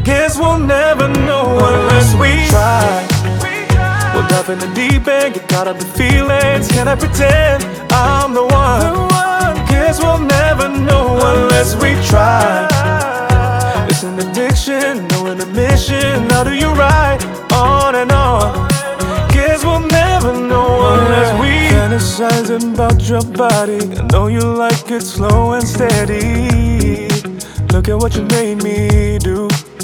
Guess we'll never know unless we try. We'll dive in the deep end, get caught up in feelings. Can I pretend I'm the one? Guess we'll never know unless we try. It's an addiction, no intermission. How do you ride on and on? Guess we'll never know unless we fantasizing about your body. I know you like it slow and steady. Look at what you made me do.